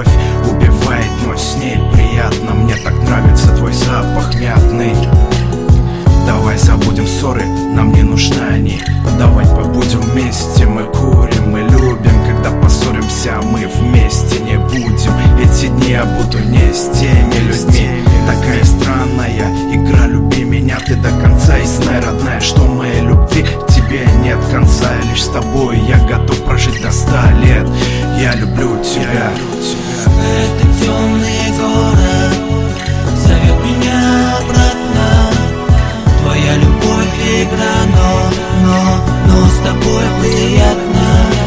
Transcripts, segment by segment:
любовь убивает, но с ней приятно. Мне так нравится твой запах мятный. Давай забудем ссоры, нам не нужны они. Давай побудем вместе, мы курим, мы любим. Когда поссоримся, мы вместе не будем. Эти дни я буду не с теми людьми. Такая странная игра, люби меня ты до конца. И знай, родная, что моей любви к тебе нет конца. И лишь с тобой я готов прожить до 100 лет. Я люблю тебя. Это темный город зовет меня обратно. Твоя любовь игра, но с тобой приятно.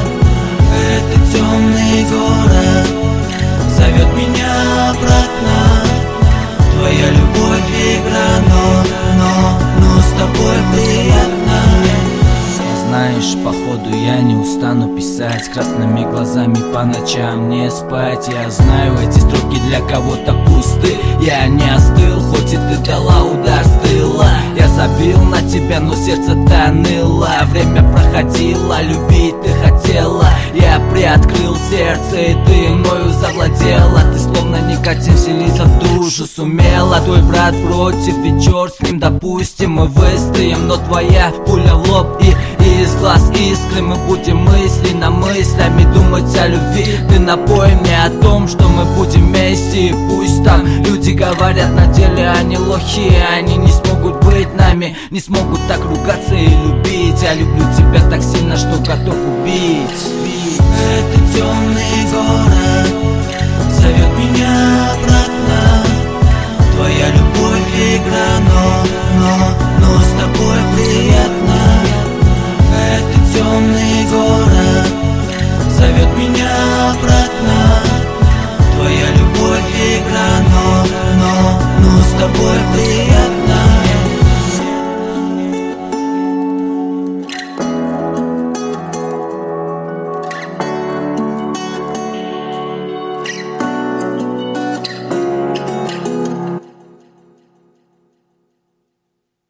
Это темный город зовет меня обратно. Твоя любовь игра, но с тобой приятно. Знаешь, походу я не устану писать, красными глазами по ночам не спать. Я знаю, эти строки для кого-то пусты. Я не остыл, хоть и ты дала удар с тыла. Я забил на тебя, но сердце-то ныло. Время проходило, любить ты хотела. Я приоткрыл сердце, и ты мною завладела. Ты словно никотин вселиться в душу сумела. Твой брат против, и черт с ним, допустим, мы выстоим. Но твоя пуля в лоб и из глаз искры. Мы будем мысленно мыслями думать о любви. Ты напой мне о том, что мы будем вместе. И пусть там люди говорят, на деле они лохи. Они не смогут быть нами, не смогут так ругаться и любить. Я люблю тебя так сильно, что готов убить. Это темный город зовет меня обратно. Твоя любовь игра, но с тобой приятно. Это темный город зовет меня обратно. Твоя любовь игра, но с тобой приятно.